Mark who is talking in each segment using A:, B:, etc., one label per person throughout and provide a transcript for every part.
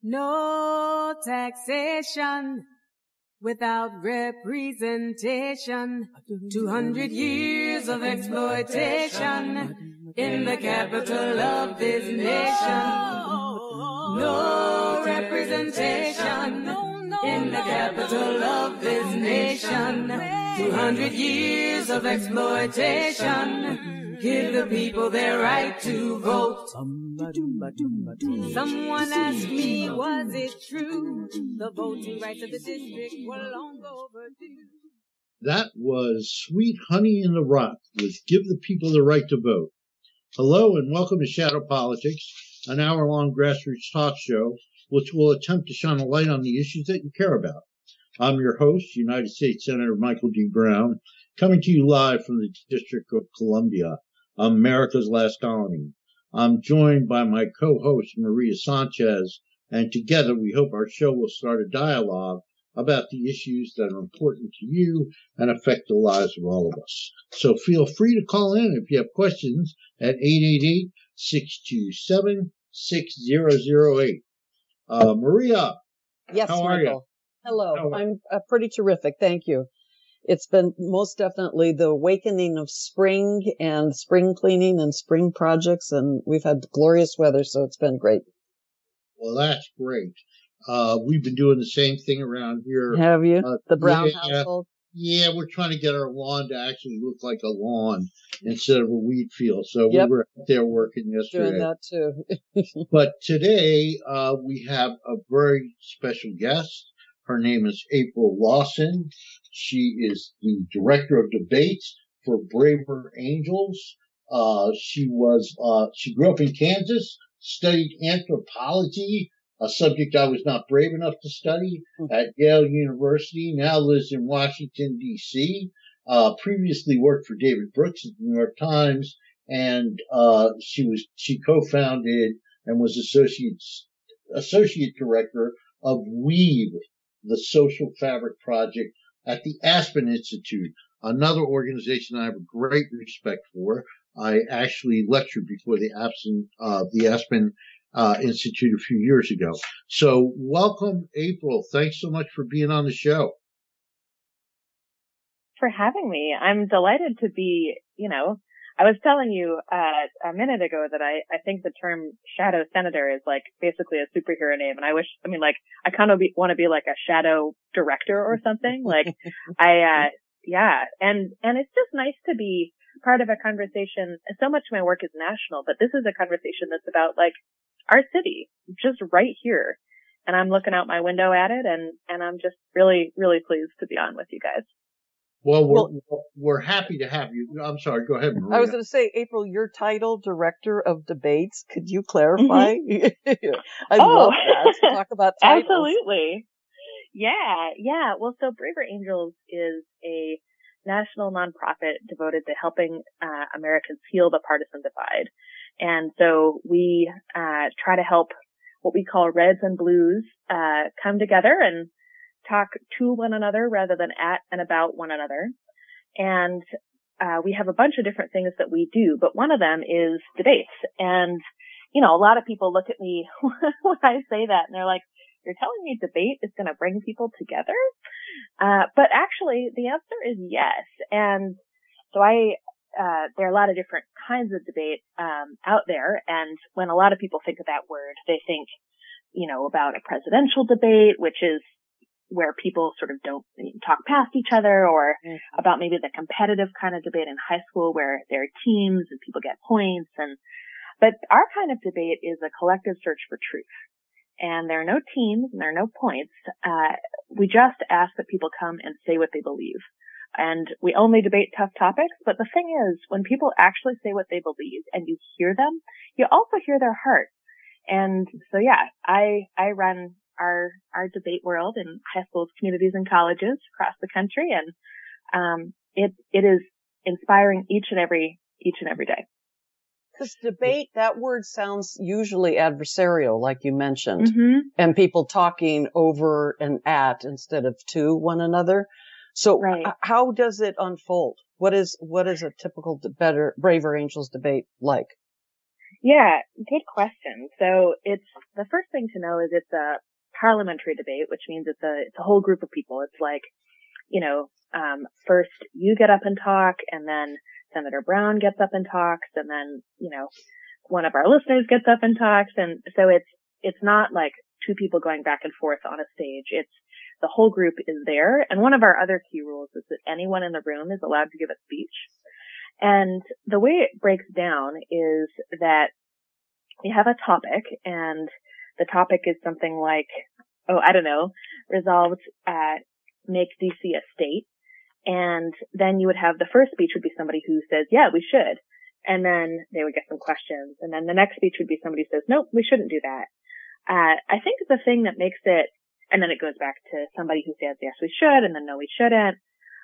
A: No taxation without representation. 200 years of exploitation in the capital of this nation. No representation in the capital of this nation. 200 years of exploitation. Give the people their right to vote. Someone asked me, was it true? The voting rights of the district were long overdue.
B: That was Sweet Honey in the Rock with Give the People the Right to Vote. Hello and welcome to Shadow Politics, an hour-long grassroots talk show which will attempt to shine a light on the issues that you care about. I'm your host, United States Senator Michael D. Brown, coming to you live from the District of Columbia, America's last colony. I'm joined by my co-host, Maria Sanchez, and together we hope our show will start a dialogue about the issues that are important to you and affect the lives of all of us. So feel free to call in if you have questions at 888-627-6008. Maria.
C: Yes,
B: how
C: Michael.
B: are you?
C: Hello. I'm pretty terrific. Thank you. It's been most definitely the awakening of spring and spring cleaning and spring projects, and we've had glorious weather, so it's been great.
B: Well, that's great. We've been doing the same thing around here.
C: Have you? The Brown household?
B: Yeah, we're trying to get our lawn to actually look like a lawn instead of a weed field. So we were out there working yesterday.
C: Doing that too.
B: But today we have a very special guest. Her name is April Lawson. She is the director of debates for Braver Angels. She grew up in Kansas, studied anthropology, a subject I was not brave enough to study, at Yale University, now lives in Washington, D.C., previously worked for David Brooks at the New York Times, and she co-founded and was associate director of WEAVE, the Social Fabric Project at the Aspen Institute, another organization I have a great respect for. I actually lectured before the Aspen Institute a few years ago. So welcome, April. Thanks so much for being on the show.
D: For having me. I'm delighted to be, I was telling you a minute ago that I think the term shadow senator is like basically a superhero name. And I kind of want to be like a shadow director or something. Like and it's just nice to be part of a conversation. So much of my work is national, but this is a conversation that's about like our city, just right here. And I'm looking out my window at it and I'm just really, really pleased to be on with you guys.
B: Well, we're happy to have you. I'm sorry. Go ahead, Maria.
C: I was going to say, April, your title, Director of Debates, could you clarify? Mm-hmm. I love that. Talk about titles.
D: Absolutely. Yeah. Well, so Braver Angels is a national nonprofit devoted to helping Americans heal the partisan divide. And so we try to help what we call Reds and Blues come together and talk to one another rather than at and about one another. And we have a bunch of different things that we do, but one of them is debates. And, a lot of people look at me when I say that and they're like, you're telling me debate is going to bring people together? But actually the answer is yes. And so there are a lot of different kinds of debate out there. And when a lot of people think of that word, they think, about a presidential debate, which is where people sort of don't talk past each other, or about maybe the competitive kind of debate in high school where there are teams and people get points. But our kind of debate is a collective search for truth. And there are no teams and there are no points. We just ask that people come and say what they believe. And we only debate tough topics. But the thing is, when people actually say what they believe and you hear them, you also hear their heart. And so, I run our debate world in high schools, communities, and colleges across the country, and it is inspiring each and every day.
C: Because debate, that word sounds usually adversarial, like you mentioned,
D: and
C: people talking over and at instead of to one another. So how does it unfold? What is a typical Braver Angels debate like?
D: Yeah, good question. So the first thing to know is it's a parliamentary debate, which means it's a whole group of people. It's like, first you get up and talk, and then Senator Brown gets up and talks, and then, one of our listeners gets up and talks. And so it's not like two people going back and forth on a stage. It's the whole group is there. And one of our other key rules is that anyone in the room is allowed to give a speech. And the way it breaks down is that we have a topic, and the topic is something like, resolved, make DC a state. And then you would have the first speech would be somebody who says, yeah, we should. And then they would get some questions. And then the next speech would be somebody who says, nope, we shouldn't do that. I think the thing that makes it, and then it goes back to somebody who says, yes, we should, and then no, we shouldn't.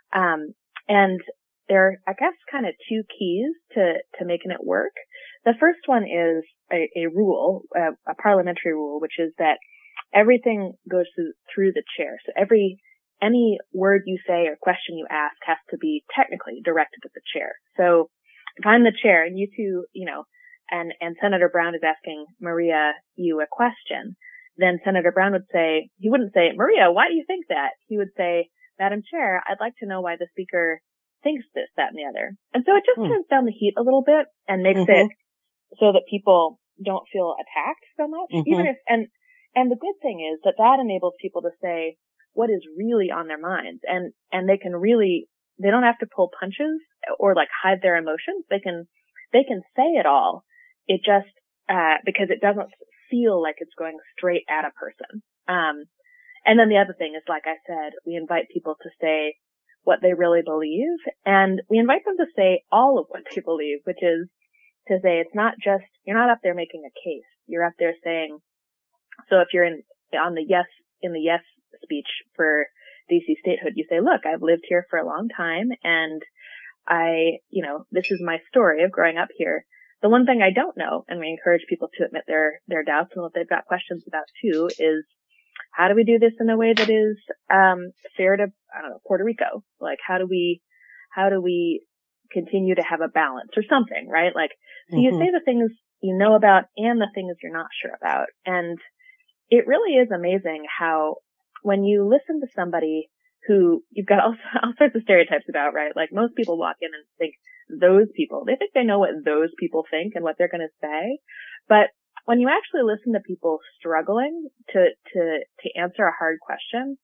D: And there are, I guess, kind of two keys to making it work. The first one is a rule, a parliamentary rule, which is that everything goes through the chair. So any word you say or question you ask has to be technically directed at the chair. So if I'm the chair and you two, and Senator Brown is asking Maria, you a question, then Senator Brown would say, he wouldn't say, Maria, why do you think that? He would say, Madam Chair, I'd like to know why the speaker thinks this, that, and the other. And so it just turns down the heat a little bit and makes it so that people don't feel attacked so much. Even if, and the good thing is that enables people to say what is really on their minds, and they don't have to pull punches or like hide their emotions. They can say it all. It just, because it doesn't feel like it's going straight at a person. And then the other thing is, like I said, we invite people to say what they really believe, and we invite them to say all of what they believe, which is to say it's not just, you're not up there making a case. You're up there saying, so if you're in the yes speech for DC statehood, you say, look, I've lived here for a long time, and this is my story of growing up here. The one thing I don't know, and we encourage people to admit their doubts and what they've got questions about too, is how do we do this in a way that is fair to, Puerto Rico? Like, how do we continue to have a balance or something, right? Like, so you say the things you know about and the things you're not sure about. And it really is amazing how when you listen to somebody who you've got all sorts of stereotypes about, right? Like, most people walk in and think those people, they think they know what those people think and what they're going to say. But when you actually listen to people struggling to answer a hard question,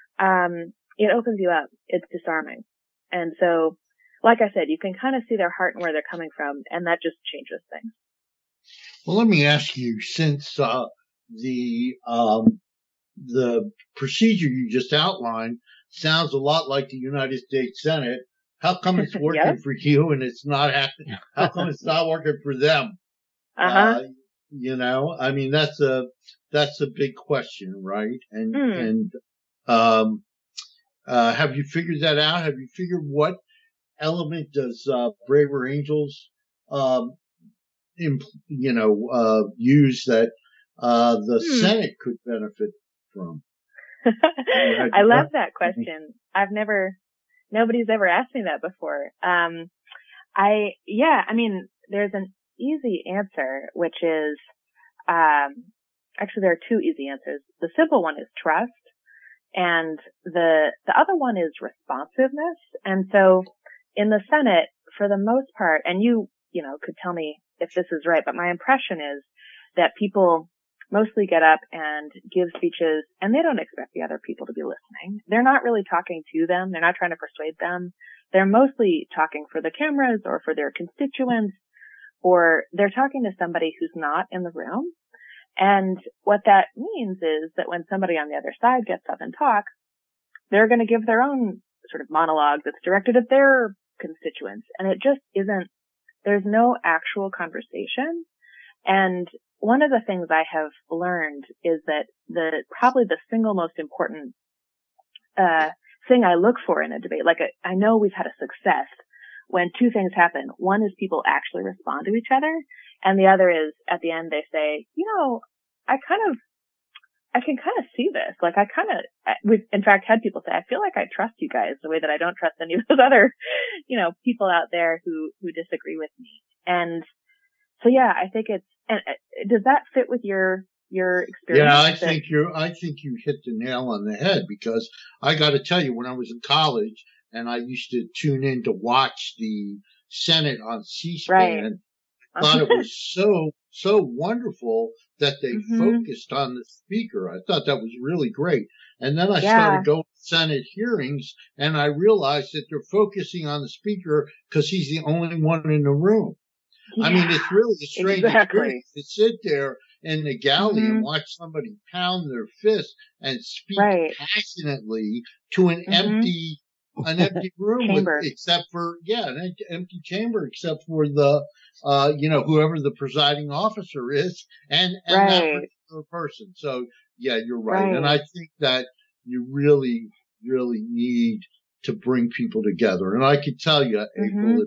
D: it opens you up. It's disarming. And so, like I said, you can kind of see their heart and where they're coming from, and that just changes things.
B: Well, let me ask you, since the procedure you just outlined sounds a lot like the United States Senate, how come it's working for you and it's not happening? How come it's not working for them? I mean, that's a big question, right? And have you figured that out? Have you figured what element does Braver Angels use that the Senate could benefit from?
D: I love that question. Nobody's ever asked me that before. There's an easy answer, which is, actually there are two easy answers. The simple one is trust, and the other one is responsiveness. And so in the Senate, for the most part, and you could tell me if this is right, but my impression is that people mostly get up and give speeches, and they don't expect the other people to be listening. They're not really talking to them. They're not trying to persuade them. They're mostly talking for the cameras or for their constituents, or they're talking to somebody who's not in the room. And what that means is that when somebody on the other side gets up and talks, they're going to give their own sort of monologue that's directed at their constituents. And it just isn't, there's no actual conversation. And one of the things I have learned is that probably the single most important thing I look for in a debate, I know we've had a success when two things happen. One is people actually respond to each other, and the other is at the end they say, I can kind of see this. We've in fact had people say, I feel like I trust you guys the way that I don't trust any of those other, people out there who disagree with me. And yeah, I think it's, and does that fit with your experience?
B: Yeah, I think you hit the nail on the head, because I got to tell you, when I was in college and I used to tune in to watch the Senate on C-SPAN, I thought it was so wonderful that they focused on the speaker. I thought that was really great. And then I started going to Senate hearings, and I realized that they're focusing on the speaker because he's the only one in the room. Yeah, I mean, it's really a strange experience to sit there in the gallery and watch somebody pound their fist and speak passionately to an empty room, except for an empty chamber, except for the whoever the presiding officer is and that particular person. So yeah, you're right. And I think that you really need to bring people together. And I can tell you, April,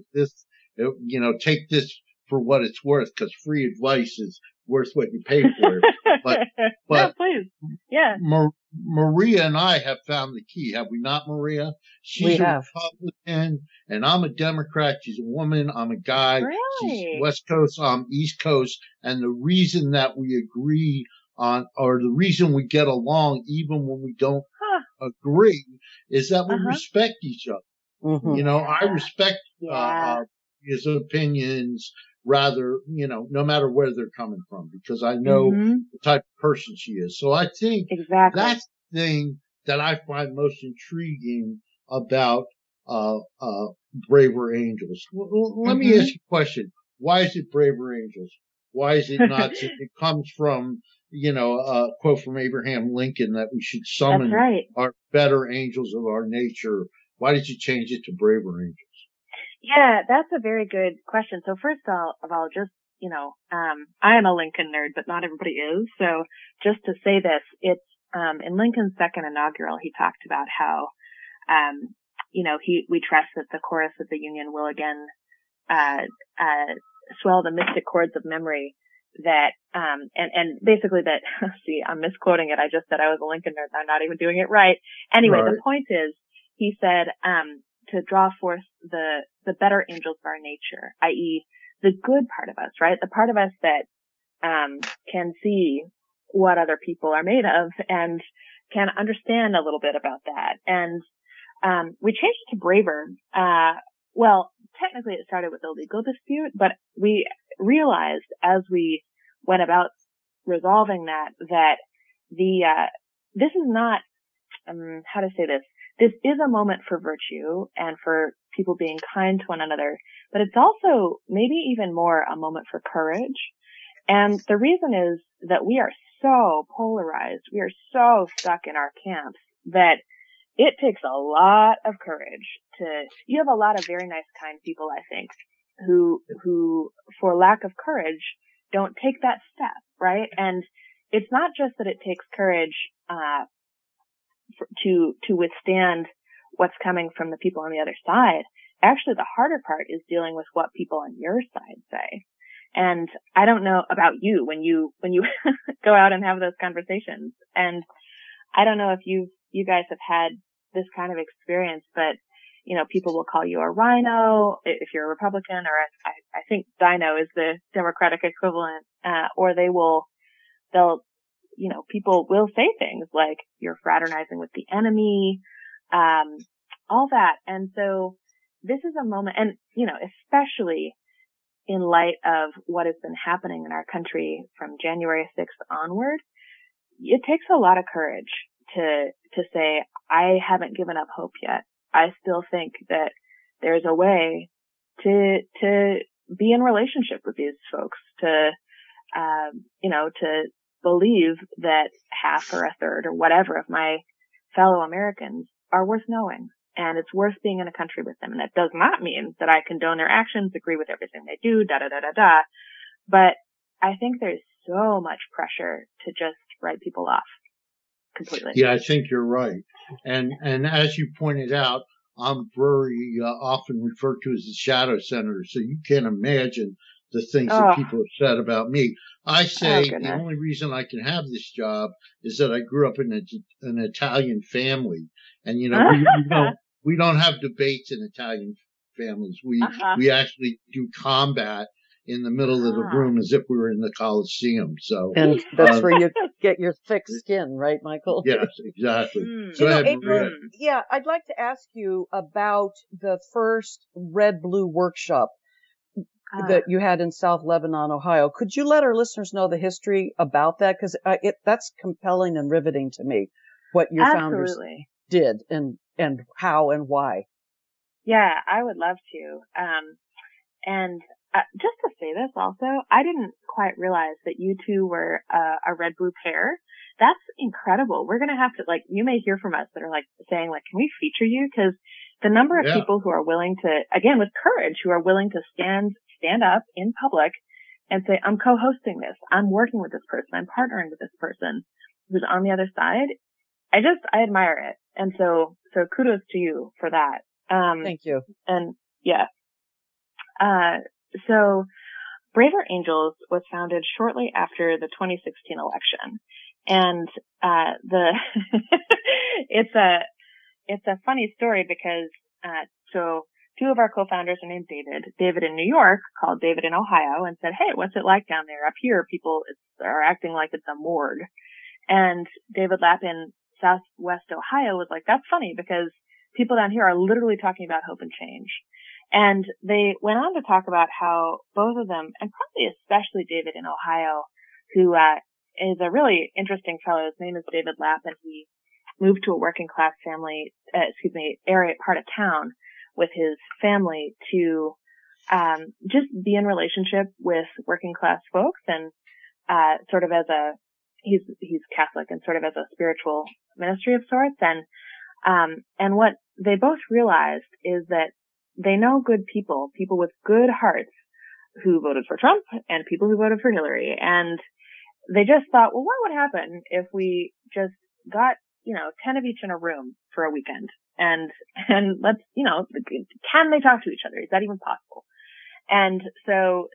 B: take this for what it's worth, because free advice is worth what you pay for it. But
D: no, please. Yeah.
B: Maria and I have found the key, have we not, Maria? She's a Republican, and I'm a Democrat. She's a woman. I'm a guy. She's West Coast. I'm East Coast. And the reason that we agree on, or the reason we get along, even when we don't agree, is that we respect each other. I respect his opinions, rather, no matter where they're coming from, because I know the type of person she is. So I think that's the thing that I find most intriguing about Braver Angels. Let me ask you a question. Why is it Braver Angels? Why is it not? It comes from, a quote from Abraham Lincoln that we should summon our better angels of our nature. Why did you change it to Braver Angels?
D: Yeah, that's a very good question. So first of all, just, I am a Lincoln nerd, but not everybody is. So just to say this, it's, in Lincoln's second inaugural, he talked about how, we trust that the chorus of the Union will again, swell the mystic chords of memory that, and basically that, see, I'm misquoting it. I just said I was a Lincoln nerd. I'm not even doing it right. Anyway, the point is, he said, to draw forth the better angels of our nature, i.e. the good part of us, right? The part of us that, can see what other people are made of and can understand a little bit about that. And, we changed it to Braver. Well, technically it started with a legal dispute, but we realized as we went about resolving that this is not, how to say this? This is a moment for virtue and for people being kind to one another, but it's also maybe even more a moment for courage. And the reason is that we are so polarized. We are so stuck in our camps that it takes a lot of courage you have a lot of very nice, kind people, I think, who for lack of courage don't take that step, right? And it's not just that it takes courage, to withstand what's coming from the people on the other side. Actually, the harder part is dealing with what people on your side say. And I don't know about you when you go out and have those conversations. And I don't know if you guys have had this kind of experience, but people will call you a rhino if you're a Republican, or I think dino is the Democratic equivalent, or they'll people will say things like you're fraternizing with the enemy, all that. And so this is a moment, and, especially in light of what has been happening in our country from January 6th onward, it takes a lot of courage to say, I haven't given up hope yet. I still think that there's a way to be in relationship with these folks, to believe that half or a third or whatever of my fellow Americans are worth knowing, and it's worth being in a country with them. And that does not mean that I condone their actions, agree with everything they do, but I think there's so much pressure to just write people off completely.
B: Yeah, I think you're right. And as you pointed out, I'm very often referred to as the shadow senator, so you can't imagine the things that people have said about me. I say the only reason I can have this job is that I grew up in an Italian family, and we don't have debates in Italian families. We actually do combat in the middle of the room as if we were in the Coliseum. So,
C: and that's where you get your thick skin, right, Michael?
B: Yes, exactly.
C: So
B: Go ahead,
C: April,
B: Maria.
C: yeah, I'd like to ask you about the first Red Blue workshop that you had in South Lebanon, Ohio. Could you let our listeners know the history about that? Because that's compelling and riveting to me, what your founders did and how and why.
D: Yeah, I would love to. And just to say this also, I didn't quite realize that you two were a red-blue pair. That's incredible. We're going to have to, like, you may hear from us that are like saying, like, can we feature you? Because the number of people who are willing to, again, with courage, who are willing to stand up in public and say, I'm co-hosting this. I'm working with this person. I'm partnering with this person who's on the other side. I admire it. And so kudos to you for that.
C: Thank you.
D: And yeah. So Braver Angels was founded shortly after the 2016 election. And, it's a funny story because, so two of our co-founders are named David in New York called David in Ohio and said, hey, what's it like down there? Up here, people are acting like it's a morgue. And David Lapp in Southwest Ohio was like, that's funny because people down here are literally talking about hope and change. And they went on to talk about how both of them, and probably especially David in Ohio, who, is a really interesting fellow. His name is David Lapp, and he moved to a working class family, area, part of town with his family to, just be in relationship with working class folks and, sort of as he's Catholic and sort of as a spiritual ministry of sorts. And what they both realized is that they know good people with good hearts who voted for Trump and people who voted for Hillary. And they just thought, well, what would happen if we just got, 10 of each in a room for a weekend? And let's, can they talk to each other? Is that even possible? And so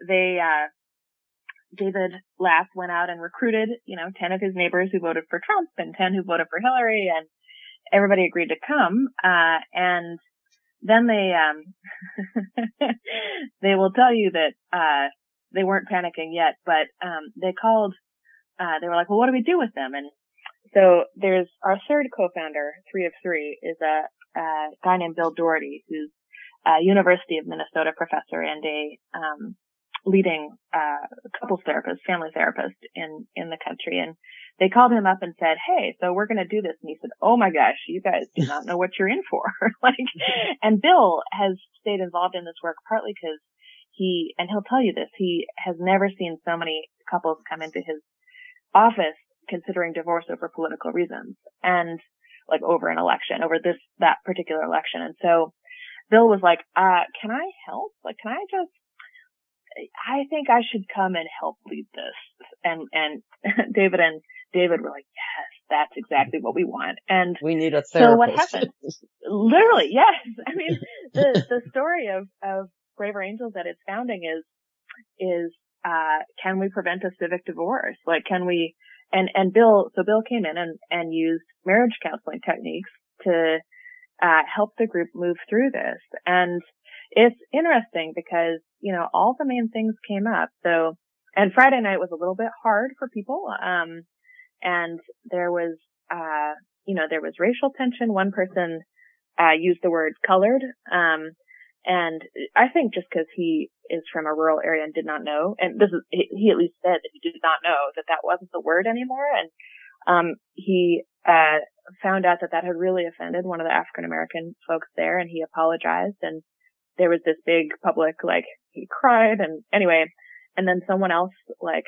D: David Lapp went out and recruited, 10 of his neighbors who voted for Trump and 10 who voted for Hillary, and everybody agreed to come. And then they will tell you that, they weren't panicking yet, but, they called, they were like, well, what do we do with them? And so there's our third co-founder, 3 of 3, is a guy named Bill Doherty, who's a University of Minnesota professor and a, leading, couples therapist, family therapist in the country. And they called him up and said, hey, so we're going to do this. And he said, oh my gosh, you guys do not know what you're in for. And Bill has stayed involved in this work partly because he'll tell you this, he has never seen so many couples come into his office considering divorce over political reasons and like over an election, over that particular election. And so Bill was like, can I help? Like, I think I should come and help lead this. And David were like, yes, that's exactly what we want. And
C: we need a therapist.
D: So what happened? Literally, yes. I mean, the story of Braver Angels at its founding is can we prevent a civic divorce? Like, can we, and Bill came in and used marriage counseling techniques to, help the group move through this. And it's interesting because, all the main things came up. So, and Friday night was a little bit hard for people. And there was, there was racial tension. One person, used the word colored. And I think just because he is from a rural area and did not know, and he at least said that he did not know that wasn't the word anymore. And, he, found out that had really offended one of the African American folks there, and he apologized. And there was this big public, like, he cried, and anyway, and then someone else, like,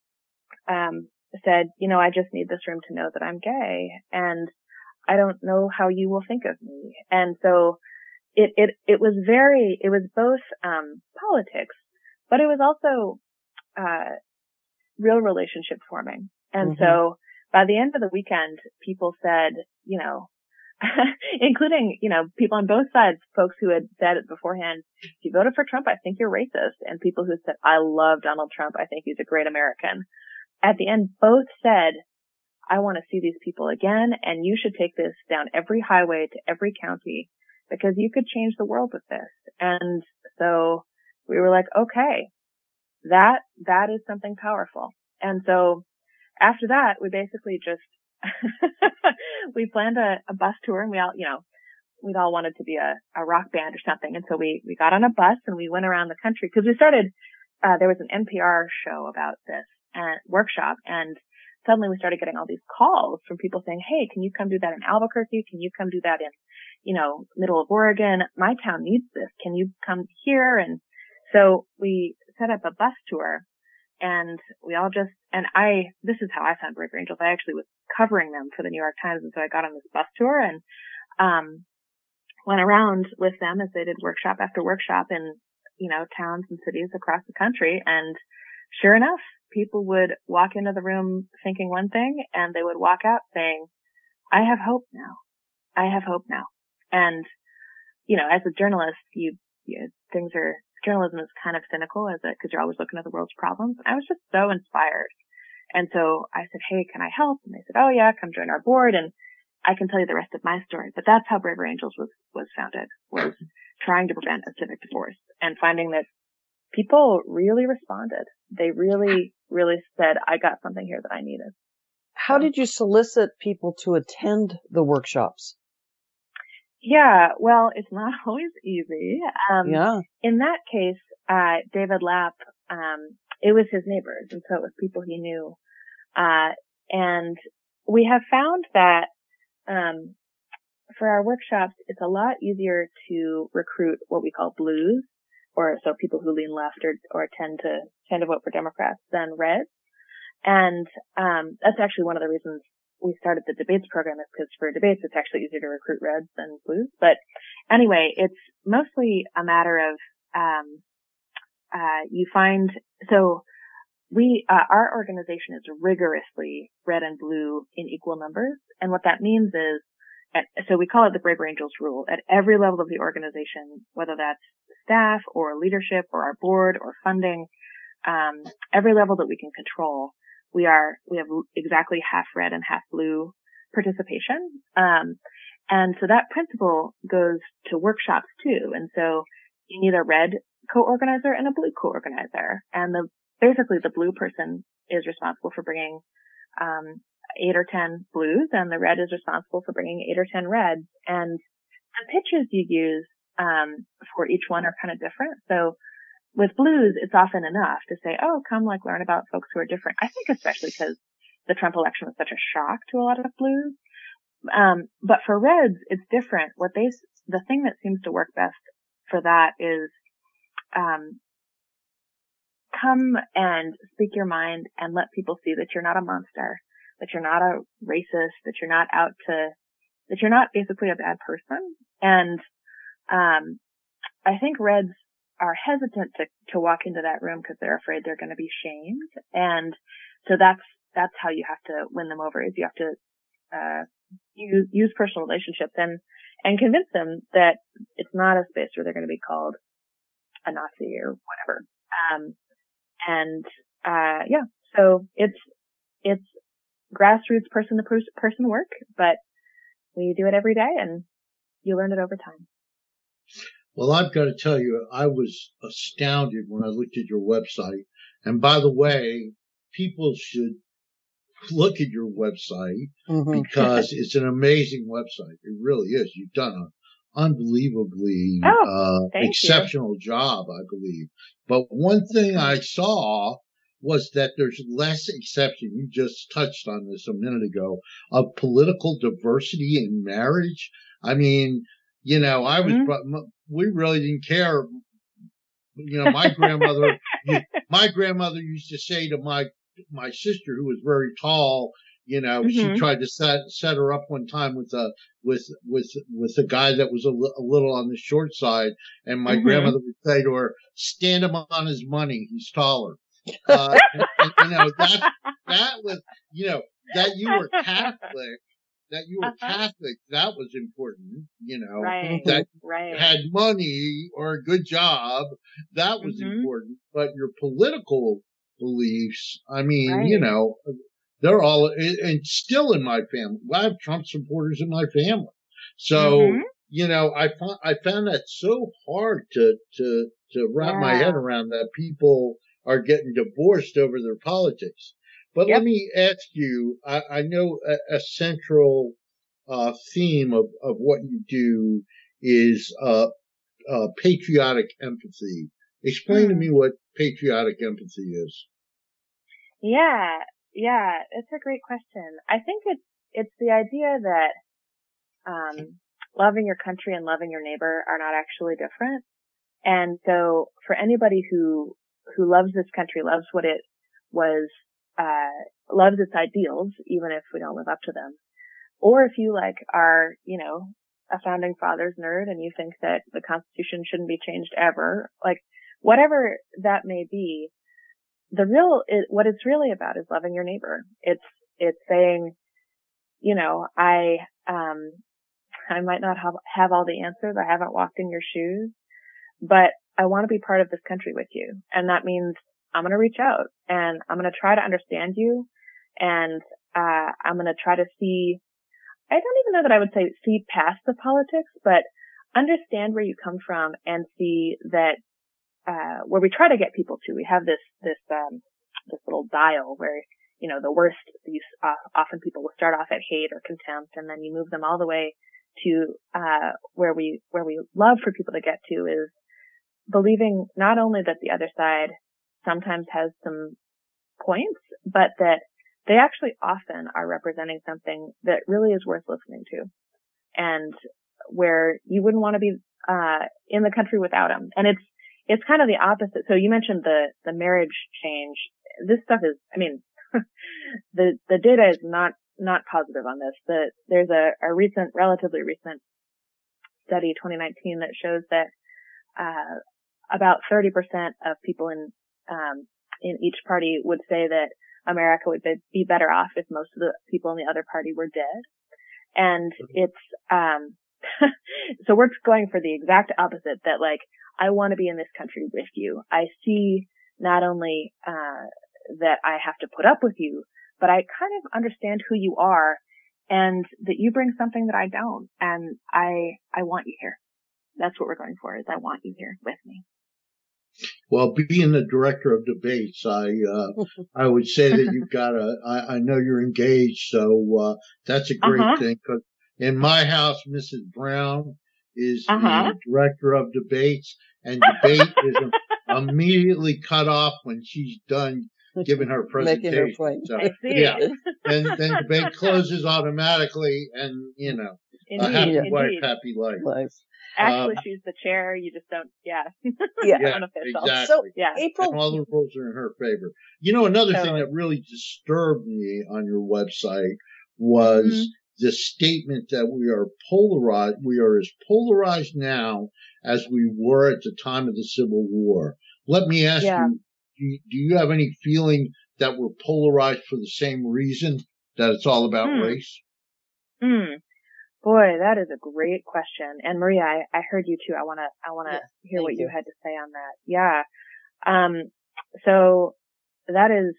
D: said, I just need this room to know that I'm gay, and I don't know how you will think of me. And so it was both, politics, but it was also, real relationship forming. And so by the end of the weekend, people said, including, people on both sides, folks who had said it beforehand, if you voted for Trump, I think you're racist. And people who said, I love Donald Trump. I think he's a great American. At the end, both said, I want to see these people again. And you should take this down every highway to every county because you could change the world with this. And so we were like, okay. that is something powerful. And so after that, we basically just, we planned a bus tour, and we all, we'd all wanted to be a rock band or something. And so we got on a bus and we went around the country, because we started, there was an NPR show about this workshop, and suddenly we started getting all these calls from people saying, hey, can you come do that in Albuquerque? Can you come do that in, middle of Oregon? My town needs this. Can you come here? And so we set up a bus tour, and we all just, this is how I found Braver Angels. I actually was covering them for the New York Times. And so I got on this bus tour and, went around with them as they did workshop after workshop in, towns and cities across the country. And sure enough, people would walk into the room thinking one thing, and they would walk out saying, I have hope now. I have hope now. And, as a journalist, journalism is kind of cynical because you're always looking at the world's problems. And I was just so inspired. And so I said, hey, can I help? And they said, oh yeah, come join our board. And I can tell you the rest of my story, but that's how Braver Angels was founded, was trying to prevent a civic divorce and finding that people really responded. They really, really said, I got something here that I needed.
C: How did you solicit people to attend the workshops?
D: Yeah, well, it's not always easy. In that case, David Lapp, it was his neighbors, and so it was people he knew. And we have found that for our workshops, it's a lot easier to recruit what we call blues, or so people who lean left or tend to vote for Democrats, than reds. And that's actually one of the reasons we started the debates program, is because for debates, it's actually easier to recruit reds than blues. But anyway, it's mostly a matter of our organization is rigorously red and blue in equal numbers. And what that means is, so we call it the Braver Angels rule. At every level of the organization, whether that's staff or leadership or our board or funding, every level that we can control, we have exactly half red and half blue participation. And so that principle goes to workshops too. And so you need a red co-organizer and a blue co-organizer. And basically the blue person is responsible for bringing 8 or 10 blues, and the red is responsible for bringing 8 or 10 reds. And the pitches you use for each one are kind of different. So with blues, it's often enough to say, oh, come learn about folks who are different. I think especially because the Trump election was such a shock to a lot of blues. But for reds, it's different. The thing that seems to work best for that is come and speak your mind and let people see that you're not a monster, that you're not a racist, that you're not basically a bad person. And I think reds are hesitant to walk into that room because they're afraid they're going to be shamed. And so that's how you have to win them over, is you have to use personal relationships and convince them that it's not a space where they're going to be called a Nazi or whatever. So it's grassroots person to person work, but we do it every day and you learn it over time.
B: Well, I've got to tell you, I was astounded when I looked at your website. And by the way, people should look at your website because it's an amazing website. It really is. You've done an unbelievably exceptional job, I believe. But one thing I saw was that there's less acceptance. You just touched on this a minute ago, of political diversity in marriage. I mean, we really didn't care. My grandmother used to say to my sister, who was very tall, she tried to set her up one time with a guy that was a little on the short side, and my grandmother would say to her, "Stand him on his money. He's taller." That was, that you were Catholic. That was important, that you had money or a good job, that was important. But your political beliefs, I mean, they're all, and still in my family. I have Trump supporters in my family. So, I found that so hard to wrap my head around, that people are getting divorced over their politics. But let me ask you, I know a central theme of what you do is patriotic empathy. Explain to me what patriotic empathy is.
D: Yeah, it's a great question. I think it's the idea that loving your country and loving your neighbor are not actually different. And so for anybody who loves this country, loves what it was, loves its ideals, even if we don't live up to them, or if you are, a founding fathers nerd and you think that the Constitution shouldn't be changed ever, whatever that may be, what it's really about is loving your neighbor. It's saying, I might not have all the answers. I haven't walked in your shoes, but I want to be part of this country with you. And that means I'm going to reach out and I'm going to try to understand you. And, I'm going to try to see, I don't even know that I would say see past the politics, but understand where you come from and see that, where we try to get people to. We have this little dial where, the worst, often people will start off at hate or contempt, and then you move them all the way to, where we love for people to get to is believing not only that the other side sometimes has some points, but that they actually often are representing something that really is worth listening to, and where you wouldn't want to be, in the country without them. And it's kind of the opposite. So you mentioned the marriage change. This stuff is, the data is not positive on this. There's a relatively recent study, 2019, that shows that, about 30% of people in each party would say that America would be better off if most of the people in the other party were dead. And it's, so we're going for the exact opposite, that I want to be in this country with you. I see not only, that I have to put up with you, but I kind of understand who you are and that you bring something that I don't. And I want you here. That's what we're going for, is I want you here with me.
B: Well, being the director of debates, I would say that you've got I know you're engaged, so, that's a great thing. 'Cause in my house, Mrs. Brown is the director of debates, and debate is immediately cut off when she's done giving her presentation.
C: Making her point.
B: So, yeah. And then debate closes automatically, and, a happy wife, happy life.
D: Actually, she's the chair. You just don't, unofficial.
B: Exactly.
C: So, April,
B: and all the rules are in her favor. Another thing that really disturbed me on your website was the statement that we are polarized. We are as polarized now as we were at the time of the Civil War. Let me ask you, do you have any feeling that we're polarized for the same reason, that it's all about race?
D: Boy, that is a great question. And Maria, I heard you too. I want to hear what you had to say on that. Yeah. So that is,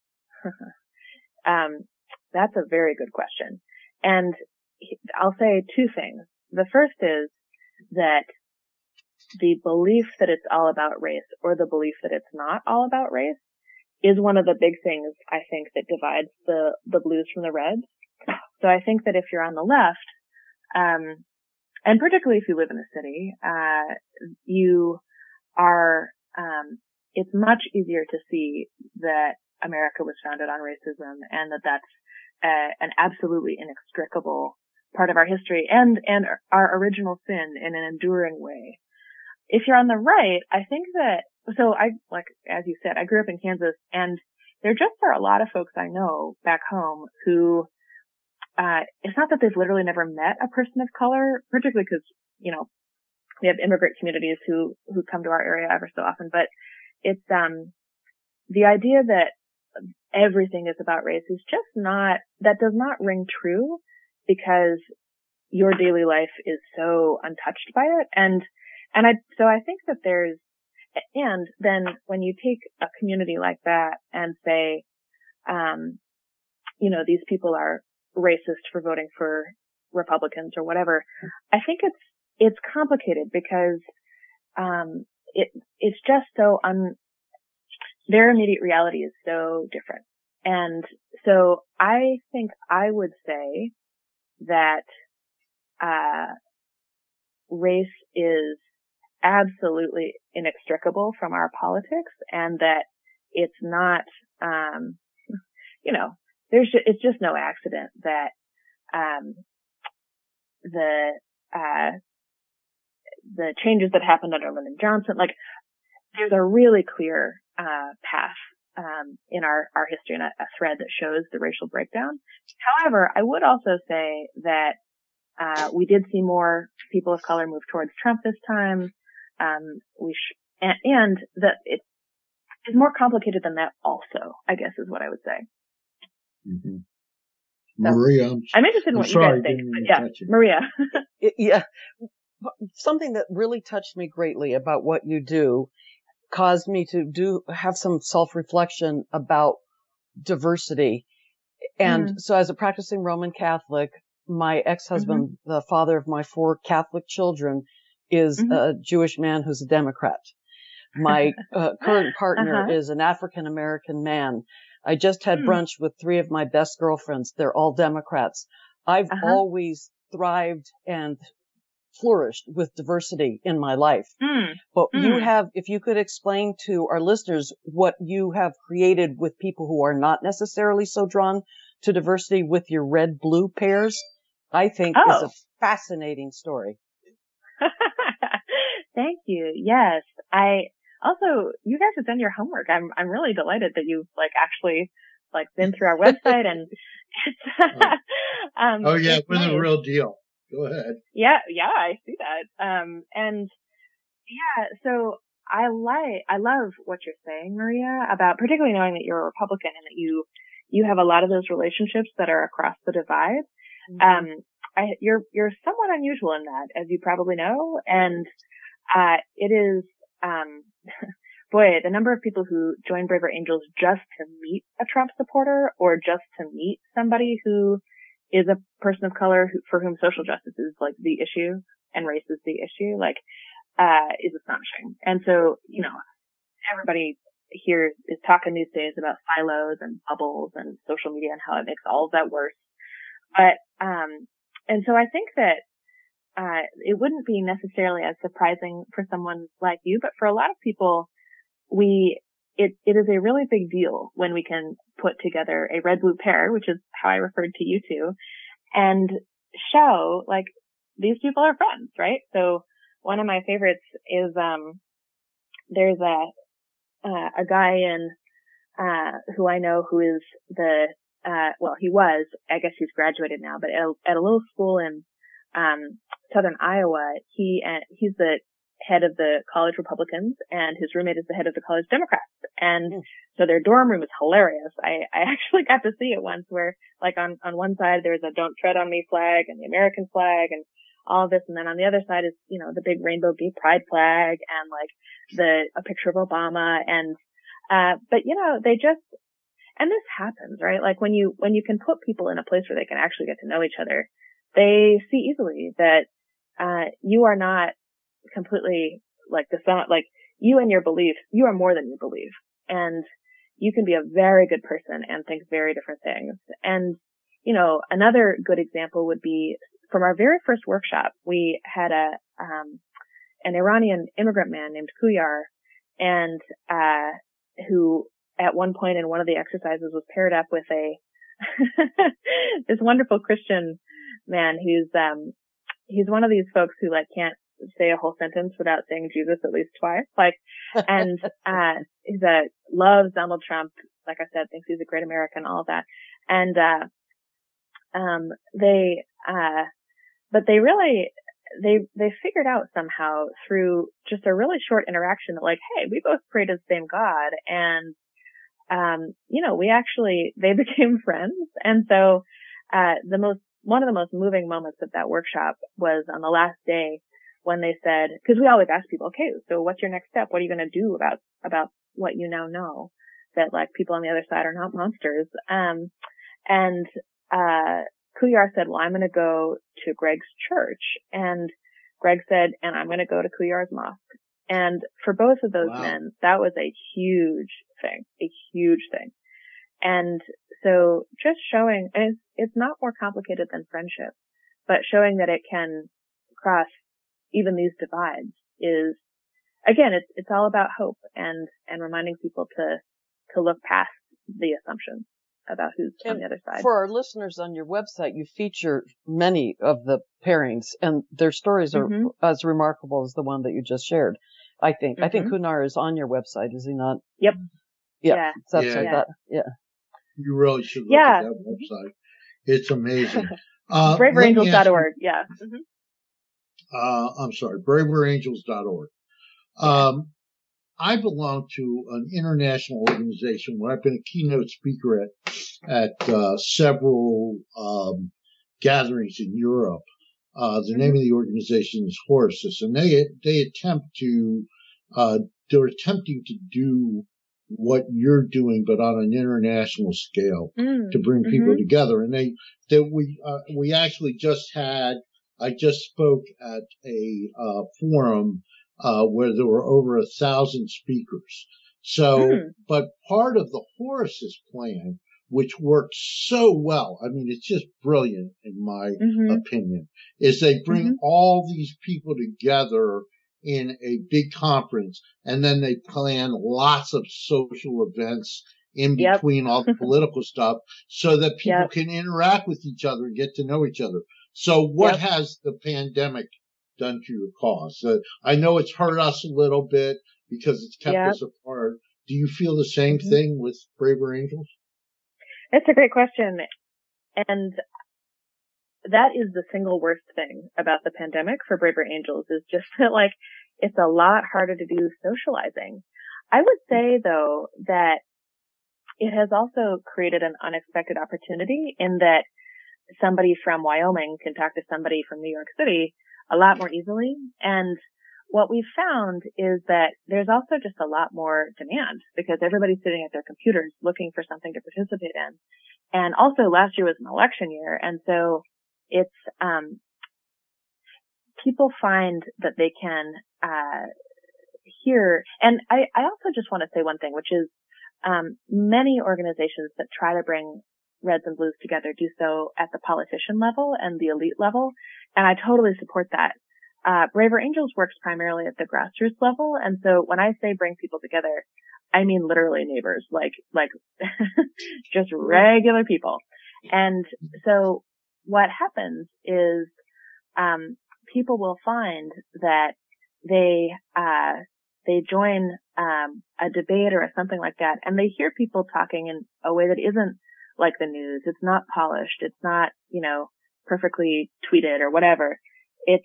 D: that's a very good question. And I'll say two things. The first is that the belief that it's all about race, or the belief that it's not all about race, is one of the big things, I think, that divides the blues from the reds. So I think that if you're on the left, and particularly if you live in a city, you are, it's much easier to see that America was founded on racism, and that's an absolutely inextricable part of our history and our original sin in an enduring way. If you're on the right, I think that, so as you said, I grew up in Kansas, and there just are a lot of folks I know back home who, it's not that they've literally never met a person of color, particularly because, we have immigrant communities who come to our area ever so often, but it's, the idea that everything is about race is just not, that does not ring true, because your daily life is so untouched by it. So I think that and then when you take a community like that and say, these people are racist for voting for Republicans or whatever, I think it's complicated because, it's just so their immediate reality is so different. And so I think I would say that, race is absolutely inextricable from our politics, and that it's not, it's just no accident that, the changes that happened under Lyndon Johnson, like, there's a really clear, path, in our history, and a thread that shows the racial breakdown. However, I would also say that, we did see more people of color move towards Trump this time. And that it is more complicated than that also, I guess is what I would say.
B: Mm-hmm. Maria,
D: I'm interested in what you guys think, but yeah, Maria.
C: Yeah. Something that really touched me greatly about what you do caused me to have some self-reflection about diversity. And so as a practicing Roman Catholic, my ex-husband, the father of my 4 Catholic children, is a Jewish man who's a Democrat. My current partner is an African-American man. I just had brunch with 3 of my best girlfriends. They're all Democrats. I've always thrived and flourished with diversity in my life. But you have, if you could explain to our listeners what you have created with people who are not necessarily so drawn to diversity with your red-blue pairs, I think is a fascinating story.
D: Thank you. Yes. You guys have done your homework. I'm really delighted that you've actually been through our website and
B: it's we're the real deal. Go ahead.
D: Yeah, I see that. So I love what you're saying, Maria, about particularly knowing that you're a Republican and that you have a lot of those relationships that are across the divide. You're somewhat unusual in that, as you probably know, and it is the number of people who join Braver Angels just to meet a Trump supporter or just to meet somebody who is a person of color for whom social justice is the issue and race is the issue, is astonishing. And so, everybody here is talking these days about silos and bubbles and social media and how it makes all of that worse. But, and so I think that, it wouldn't be necessarily as surprising for someone like you, but for a lot of people, it is a really big deal when we can put together a red-blue pair, which is how I referred to you two, and show these people are friends, right? So one of my favorites is, there's a guy who I know who is he was, I guess he's graduated now, but at a little school in, southern Iowa, he's the head of the college Republicans and his roommate is the head of the college Democrats. And so their dorm room is hilarious. I actually got to see it once where on one side there's a "Don't Tread on Me" flag and the American flag and all of this. And then on the other side is, the big rainbow gay pride flag and a picture of Obama. And, but they just, and this happens, right? When you can put people in a place where they can actually get to know each other, they see easily that, you are not completely you and your beliefs, you are more than you believe. And you can be a very good person and think very different things. And, another good example would be from our very first workshop, we had an Iranian immigrant man named Kuyar and, who at one point in one of the exercises was paired up with this wonderful Christian man he's one of these folks who say a whole sentence without saying Jesus at least twice. And loves Donald Trump, like I said, thinks he's a great American, all of that. And, they figured out somehow through just a really short interaction that hey, we both pray to the same God. And, they became friends. And so, one of the most moving moments of that workshop was on the last day when they said, because we always ask people, okay, so what's your next step? What are you going to do about what you now know, that people on the other side are not monsters? Kuyar said, well, I'm going to go to Greg's church. And Greg said, and I'm going to go to Kuyar's mosque. And for both of those men, that was a huge thing, a huge thing. And so just showing, and it's not more complicated than friendship, but showing that it can cross even these divides is, again, it's all about hope and reminding people to look past the assumptions about who's on the other side.
C: For our listeners on your website, you feature many of the pairings, and their stories are as remarkable as the one that you just shared. I think. I think Kunar is on your website, is he not?
D: Yep.
C: Yeah. That. Yeah.
B: You really should look at that website. It's amazing.
D: BraverAngels.org. Yeah.
B: I'm sorry, BraverAngels.org. I belong to an international organization where I've been a keynote speaker at several gatherings in Europe. The name of the organization is Horasis, and they attempt to they're attempting to do what you're doing, but on an international scale to bring people together. And we actually I just spoke at a forum where there were over 1,000 speakers. So, but part of the Horasis plan, which works so well, I mean, it's just brilliant in my opinion, is they bring all these people together in a big conference, and then they plan lots of social events in between all the political stuff so that people can interact with each other and get to know each other. So what has the pandemic done to your cause? I know it's hurt us a little bit because it's kept us apart. Do you feel the same thing with Braver Angels?
D: It's a great question. And that is the single worst thing about the pandemic for Braver Angels, is just that, like, it's a lot harder to do socializing. I would say, though, that it has also created an unexpected opportunity in that somebody from Wyoming can talk to somebody from New York City a lot more easily. And what we've found is that there's also just a lot more demand because everybody's sitting at their computers looking for something to participate in. And also last year was an election year. And so it's, people find that they can, hear. And I also just want to say one thing, which is, many organizations that try to bring Reds and Blues together do so at the politician level and the elite level. And I totally support that. Braver Angels works primarily at the grassroots level. And so when I say bring people together, I mean literally neighbors, like just regular people. And so what happens is, people will find that they join, a debate or something like that, and they hear people talking in a way that isn't like the news. It's not polished. It's not, perfectly tweeted or whatever. It's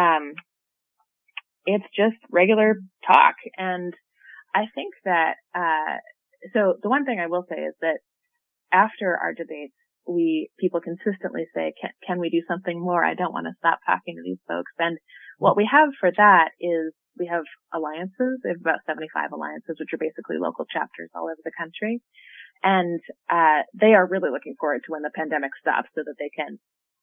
D: just regular talk. And I think that, so the one thing I will say is that after our debates, people consistently say, can we do something more? I don't want to stop talking to these folks. And what we have for that is we have alliances. We have about 75 alliances, which are basically local chapters all over the country. And, they are really looking forward to when the pandemic stops so that they can,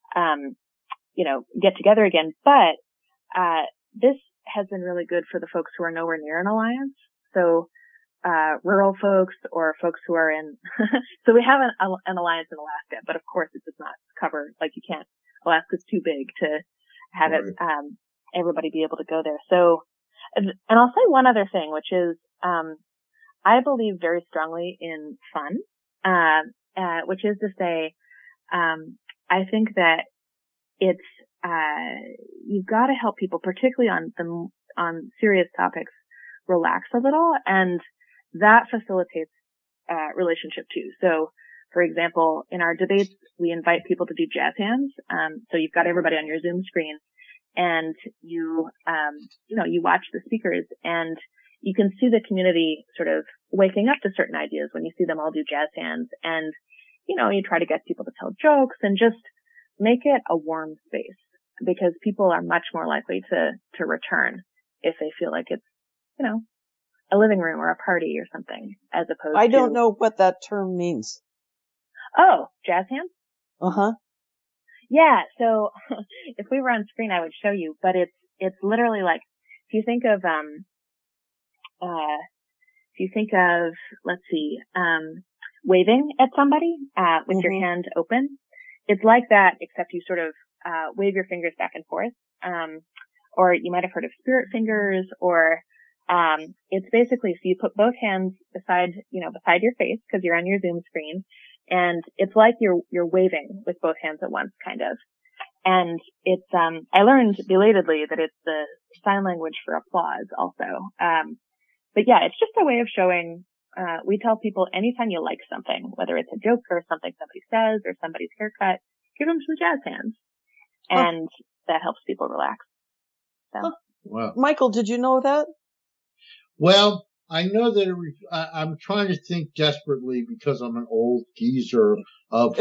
D: get together again. But, this has been really good for the folks who are nowhere near an alliance. So, rural folks or folks who are in, so we have an alliance in Alaska, but of course it does not cover, like you can't, Alaska's too big to have it, everybody be able to go there. So, and I'll say one other thing, which is, I believe very strongly in fun, which is to say, I think that it's, you've got to help people, particularly on serious topics, relax a little, and that facilitates relationship too. So, for example, in our debates, we invite people to do jazz hands. So you've got everybody on your Zoom screen, and you watch the speakers, and you can see the community sort of waking up to certain ideas when you see them all do jazz hands. And you try to get people to tell jokes and just make it a warm space, because people are much more likely to return if they feel like it's, a living room or a party or something, as opposed to.
C: I don't know what that term means.
D: Oh, jazz hands?
C: Uh-huh.
D: Yeah. So if we were on screen, I would show you, but it's literally like, if you think of you think of, let's see, waving at somebody, with your hand open, it's like that, except you sort of, wave your fingers back and forth. Or you might have heard of spirit fingers, or, it's basically, so you put both hands beside your face, because you're on your Zoom screen, and it's like you're waving with both hands at once, kind of. And it's, I learned belatedly that it's the sign language for applause also. But yeah, it's just a way of showing, we tell people anytime you like something, whether it's a joke or something somebody says or somebody's haircut, give them some jazz hands. And that helps people relax. So.
B: Wow.
C: Michael, did you know that?
B: Well, I know that I'm trying to think desperately, because I'm an old geezer, of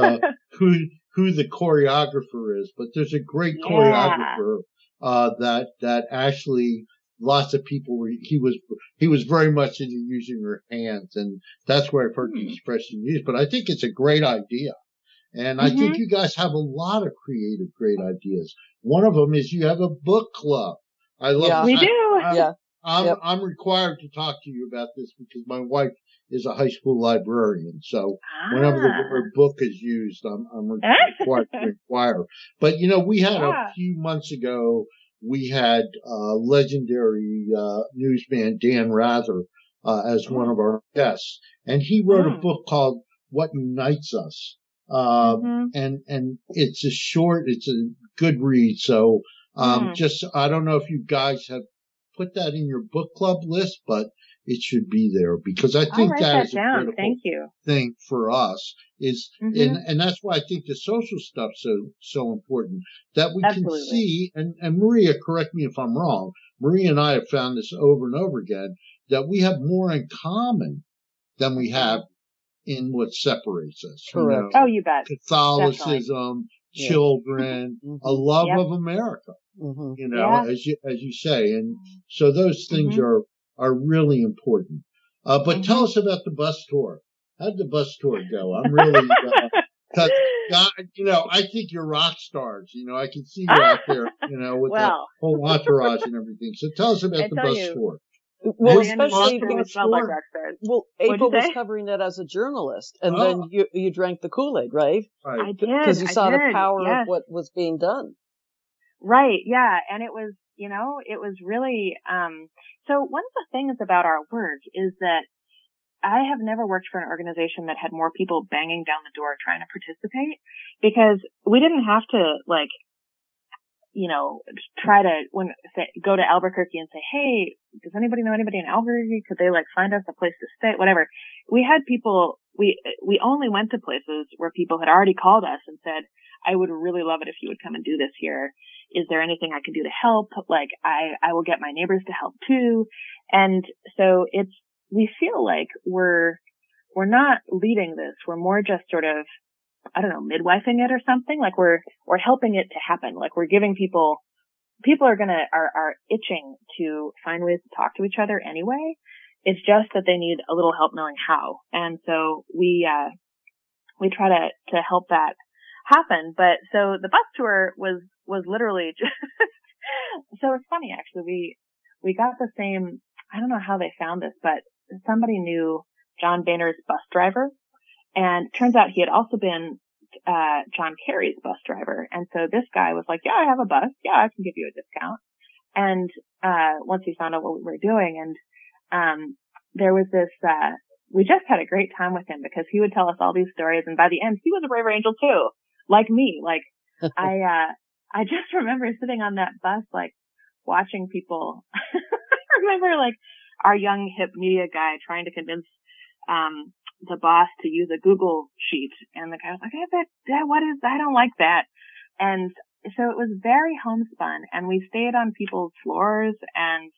B: who the choreographer is. But there's a great choreographer that actually lots of people he was very much into using her hands, and that's where I've heard the expression used. But I think it's a great idea, and I think you guys have a lot of creative, great ideas. One of them is you have a book club. I love
D: we do.
B: I'm required to talk to you about this because my wife is a high school librarian. So whenever the word book is used, I'm required to inquire. But we had a few months ago, we had legendary newsman Dan Rather as one of our guests, and he wrote a book called What Unites Us. And it's it's a good read. So just I don't know if you guys have put that in your book club list, but it should be there, because I think that is a critical thing for us is, and that's why I think the social stuff's so important, that we can see, and Maria, correct me if I'm wrong, Maria and I have found this over and over again, that we have more in common than we have in what separates us.
C: Correct.
D: Oh, you bet.
B: Catholicism, children, a love of America. As you say, and so those things are really important. But tell us about the bus tour. How did the bus tour go? I'm really, cause I think you're rock stars. I can see you out there, with the whole entourage and everything. So tell us about the bus tour.
C: Well, especially April was covering it as a journalist, and then you drank the Kool-Aid, right?
D: I did.
C: Because you saw the power of what was being done.
D: Right. Yeah. And it was, it was really, so one of the things about our work is that I have never worked for an organization that had more people banging down the door trying to participate, because we didn't have to try to go to Albuquerque and say, hey, does anybody know anybody in Albuquerque? Could they find us a place to stay? Whatever. We had people, we only went to places where people had already called us and said, I would really love it if you would come and do this here. Is there anything I can do to help? I will get my neighbors to help too. And so we feel like we're not leading this. We're more just sort of, I don't know, midwifing it or something. We're helping it to happen. We're giving people are itching to find ways to talk to each other anyway. It's just that they need a little help knowing how. And so we try to help that happen. But so the bus tour was literally just, so it's funny actually. We got the same, I don't know how they found this, but somebody knew John Boehner's bus driver. And it turns out he had also been John Kerry's bus driver. And so this guy was like, yeah, I have a bus. Yeah, I can give you a discount. And once he found out what we were doing, and there was this, we just had a great time with him because he would tell us all these stories. And by the end, he was a Braver Angel too, like me. I just remember sitting on that bus, watching people. I remember our young hip media guy trying to convince the boss to use a Google sheet, and the guy was like, I don't like that. And so it was very homespun, and we stayed on people's floors and,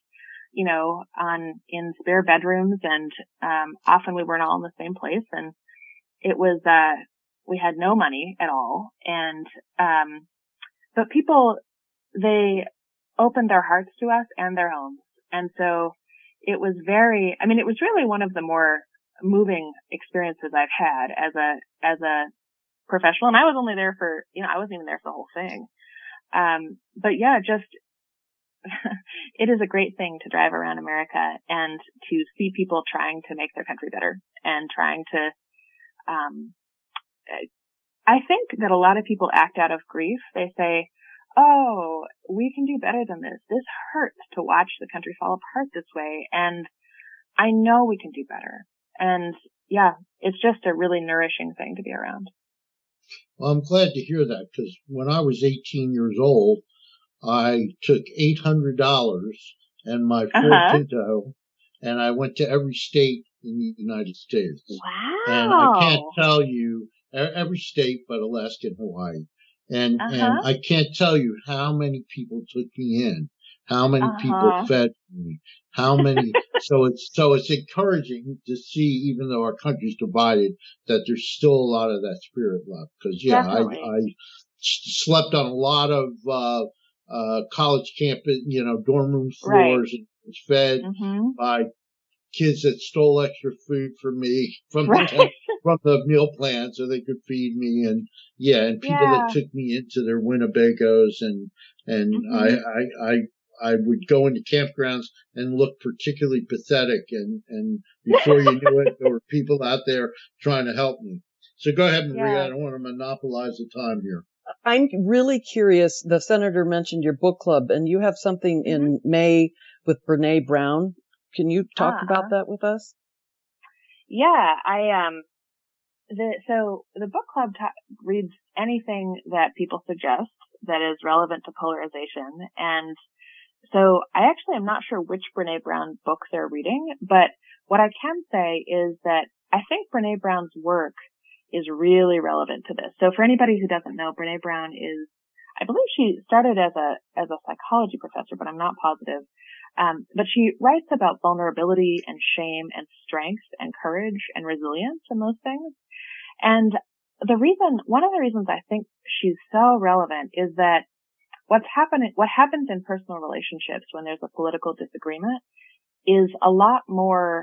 D: in spare bedrooms, and often we weren't all in the same place, and it was we had no money at all, and but people, they opened their hearts to us and their homes. And so it was it was really one of the more moving experiences I've had as a professional. And I was only there for, I wasn't even there for the whole thing. But yeah, just it is a great thing to drive around America and to see people trying to make their country better and trying to, I think that a lot of people act out of grief. They say, oh, we can do better than this. This hurts to watch the country fall apart this way. And I know we can do better. And yeah, it's just a really nourishing thing to be around.
B: Well, I'm glad to hear that, because when I was 18 years old, I took $800 and my Ford Pinto, and I went to every state in the United States.
D: Wow.
B: And I can't tell you every state but Alaska and Hawaii. And I can't tell you how many people took me in, how many people fed me, how many. so it's encouraging to see, even though our country's divided, that there's still a lot of that spirit left. Because I slept on a lot of college campus, dorm room floors, and was fed by kids that stole extra food from me from the meal plan so they could feed me, and people that took me into their Winnebagos, and I would go into campgrounds and look particularly pathetic, and before you knew it, there were people out there trying to help me. So go ahead, Maria. I don't want to monopolize the time here.
C: I'm really curious. The senator mentioned your book club, and you have something in May with Brene Brown. Can you talk about that with us?
D: Yeah, so the book club reads anything that people suggest that is relevant to polarization. And so I actually am not sure which Brene Brown book they're reading, but what I can say is that I think Brene Brown's work is really relevant to this. So for anybody who doesn't know, Brene Brown is, I believe she started as a psychology professor, but I'm not positive. But she writes about vulnerability and shame and strength and courage and resilience and those things. And one of the reasons I think she's so relevant is that what happens in personal relationships when there's a political disagreement is a lot more,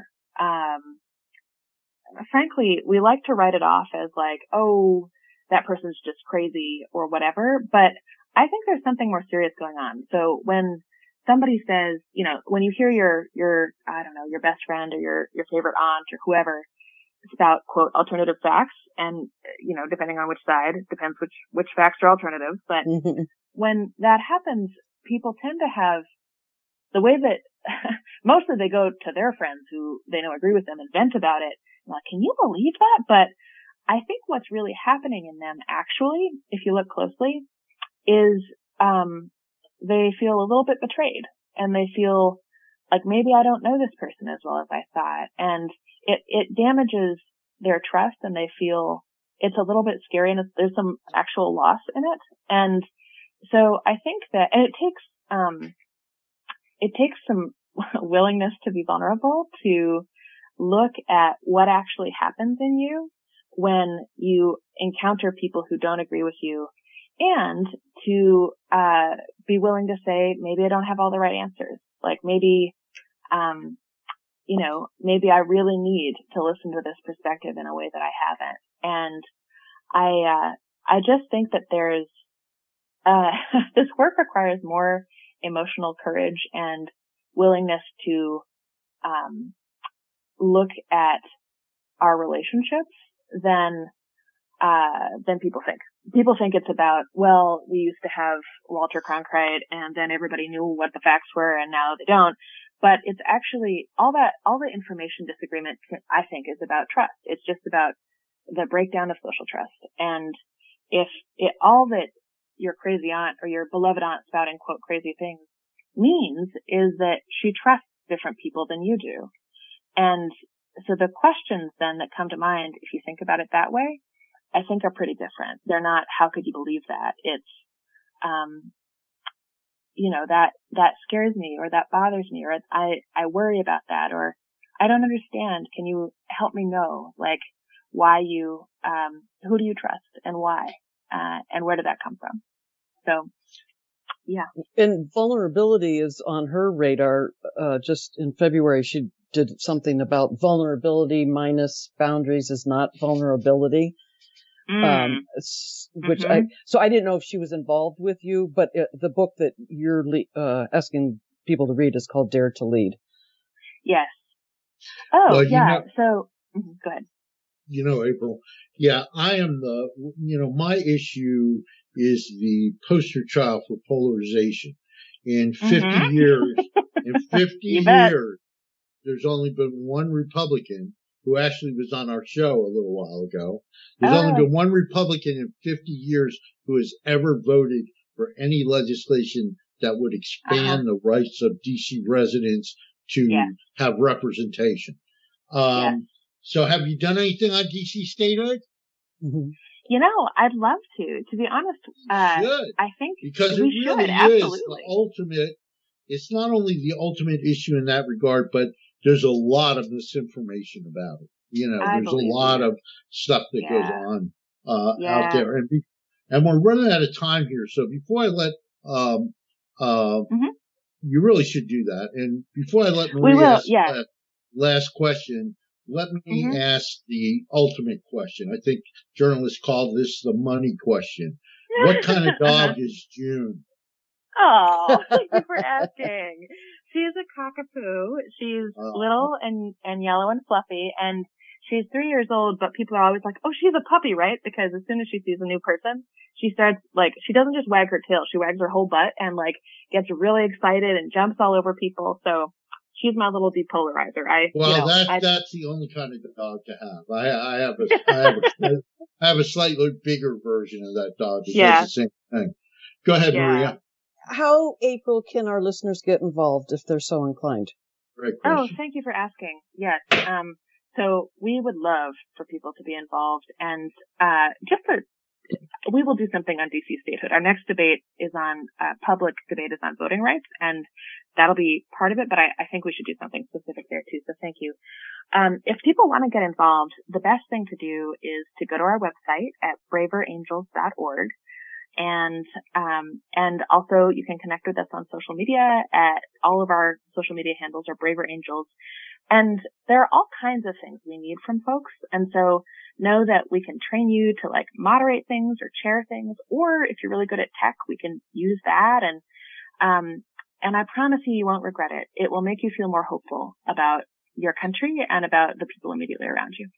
D: frankly, we like to write it off as like, oh, that person's just crazy or whatever. But I think there's something more serious going on. So when somebody says, when you hear your I don't know, your best friend or your favorite aunt or whoever spout, quote, alternative facts, and, depending on which side, depends which facts are alternative. But when that happens, people tend to have the way that mostly they go to their friends who they know agree with them and vent about it. Like, can you believe that? But I think what's really happening in them, actually, if you look closely, is, they feel a little bit betrayed, and they feel like maybe I don't know this person as well as I thought. And it damages their trust, and they feel it's a little bit scary, and there's some actual loss in it. And so I think that, and it takes some willingness to be vulnerable, to look at what actually happens in you when you encounter people who don't agree with you, and to be willing to say, maybe I don't have all the right answers. Like maybe, maybe I really need to listen to this perspective in a way that I haven't. And I just think that there's this work requires more emotional courage and willingness to look at our relationships than people think. People think it's about, well, we used to have Walter Cronkite and then everybody knew what the facts were and now they don't. But it's actually all the information disagreement, I think, is about trust. It's just about the breakdown of social trust. And if all that your crazy aunt or your beloved aunt spouting, quote, crazy things means is that she trusts different people than you do. And so the questions then that come to mind, if you think about it that way, I think are pretty different. They're not, how could you believe that? It's, that scares me, or that bothers me, or I worry about that, or I don't understand. Can you help me know, like, why you, who do you trust and why? And where did that come from? So, yeah.
C: And vulnerability is on her radar. Just in February, she did something about vulnerability minus boundaries is not vulnerability. which so I didn't know if she was involved with you, but the book that you're asking people to read is called Dare to Lead.
D: Yes. Oh,
B: well,
D: yeah. So, go ahead.
B: April, I am my issue is the poster child for polarization. In 50 years, there's only been one Republican who actually was on our show a little while ago. There's only been one Republican in 50 years who has ever voted for any legislation that would expand the rights of DC residents to have representation. So have you done anything on DC statehood?
D: I'd love to. To be honest, I think
B: because
D: we
B: it really
D: should.
B: is
D: Absolutely.
B: the ultimate. It's not only the ultimate issue in that regard, but there's a lot of misinformation about it. There's a lot of stuff that goes on out there, and we're running out of time here. So before I let you really should do that, and before I let Maria ask that last question, let me ask the ultimate question. I think journalists call this the money question. What kind of dog is June?
D: Oh, thank you for asking. She's a cockapoo. She's little and yellow and fluffy, and she's 3 years old, but people are always like, oh, she's a puppy, right? Because as soon as she sees a new person, she starts, she doesn't just wag her tail, she wags her whole butt and, gets really excited and jumps all over people. So she's my little depolarizer.
B: That's the only kind of dog to have. I have a slightly bigger version of that dog that does the same thing. Go ahead, Maria.
C: How, April, can our listeners get involved if they're so inclined?
B: Great question.
D: Oh, thank you for asking. Yes. So we would love for people to be involved, and we will do something on DC statehood. Our next debate is public debate is on voting rights, and that'll be part of it, but I think we should do something specific there too, so thank you. If people want to get involved, the best thing to do is to go to our website at braverangels.org. And also you can connect with us on social media all of our social media handles are Braver Angels. And there are all kinds of things we need from folks. And so know that we can train you to moderate things or chair things, or if you're really good at tech, we can use that. And I promise you won't regret it. It will make you feel more hopeful about your country and about the people immediately around you.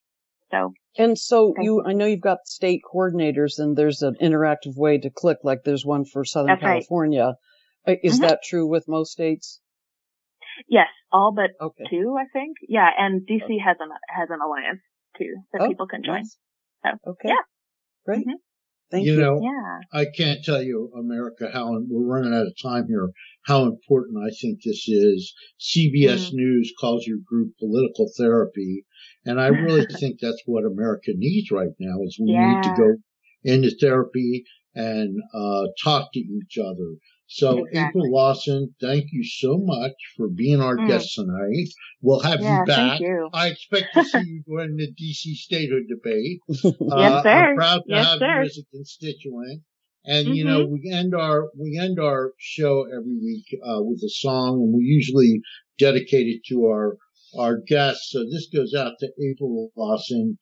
D: So
C: I know you've got state coordinators, and there's an interactive way to click, like there's one for Southern California. Right. Is that true with most states?
D: Yes, all but two, I think. Yeah, and DC has an alliance too that people can join.
C: Nice.
D: So,
C: great. Thank you.
B: I can't tell you, America, we're running out of time here, how important I think this is. CBS News calls your group political therapy. And I really think that's what America needs right now is we need to go into therapy and talk to each other. So April Lawson, thank you so much for being our guest tonight. We'll have you back.
D: Thank you.
B: I expect to see you during the DC statehood debate.
D: Yes, sir.
B: I'm proud to have you as a constituent. And we end our show every week with a song, and we usually dedicate it to our guests. So this goes out to April Lawson.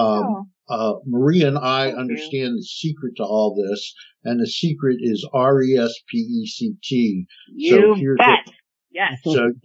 B: Maria and I understand the secret to all this, and the secret is RESPECT.
D: You bet. Yes.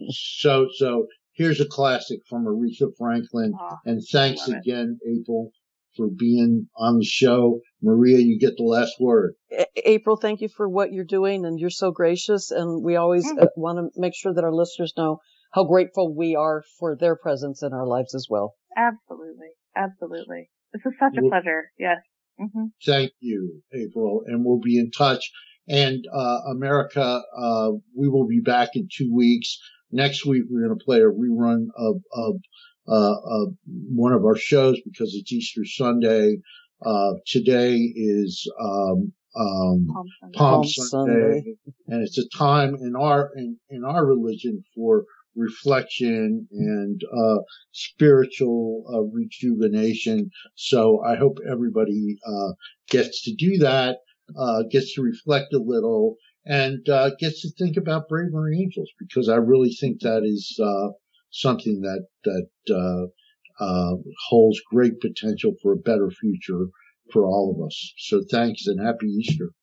B: So here's a classic from Aretha Franklin, and thanks again, April, for being on the show. Maria, you get the last word.
C: April, thank you for what you're doing, and you're so gracious, and we always want to make sure that our listeners know how grateful we are for their presence in our lives as well.
D: Absolutely. This is such a pleasure. Yes.
B: Thank you, April, and we'll be in touch. And America, we will be back in 2 weeks. Next week, we're going to play a rerun of one of our shows because it's Easter Sunday. Today is Palm Sunday, and it's a time in our religion for reflection and spiritual rejuvenation. So I hope everybody gets to do that, gets to reflect a little, and gets to think about Braver Angels, because I really think that is something that holds great potential for a better future for all of us. So thanks and happy Easter.